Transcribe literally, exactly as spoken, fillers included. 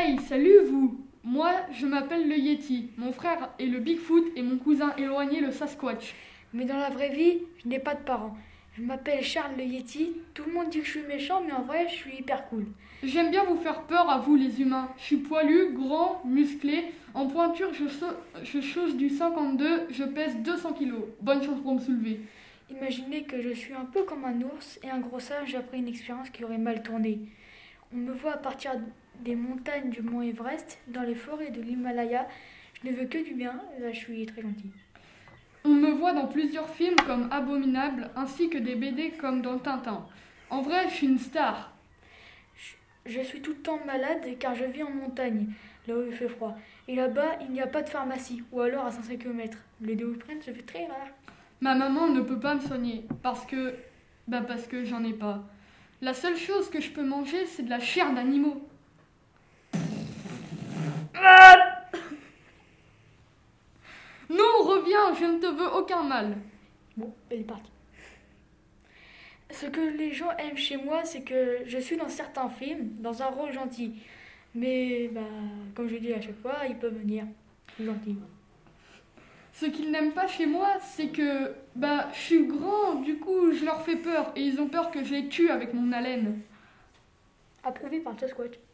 Hey, salut vous! Moi, je m'appelle le Yeti. Mon frère est le Bigfoot et mon cousin éloigné le Sasquatch. Mais dans la vraie vie, je n'ai pas de parents. Je m'appelle Charles le Yeti. Tout le monde dit que je suis méchant, mais en vrai, je suis hyper cool. J'aime bien vous faire peur à vous les humains. Je suis poilu, grand, musclé. En pointure, je, so- je chose du cinquante-deux, je pèse deux cents kilos. Bonne chance pour me soulever. Imaginez que je suis un peu comme un ours et un gros singe après une expérience qui aurait mal tourné. On me voit à partir des montagnes du mont Everest, dans les forêts de l'Himalaya. Je ne veux que du bien, là je suis très gentil. On me voit dans plusieurs films comme Abominable, ainsi que des B D comme dans Tintin. En vrai, je suis une star. Je suis tout le temps malade car je vis en montagne, là où il fait froid. Et là-bas, il n'y a pas de pharmacie, ou alors à cinq cents kilomètres. Le Doliprane se fait très rare. Ma maman ne peut pas me soigner, parce que... Bah parce que j'en ai pas. La seule chose que je peux manger, c'est de la chair d'animaux. Non, reviens, je ne te veux aucun mal. Bon, elle est partie. Ce que les gens aiment chez moi, c'est que je suis dans certains films, dans un rôle gentil. Mais, bah, comme je dis à chaque fois, ils peuvent venir gentil. Ce qu'ils n'aiment pas chez moi, c'est que... Bah, je suis grand, du coup, je leur fais peur, et ils ont peur que je les tue avec mon haleine. Approuvé par Sasquatch.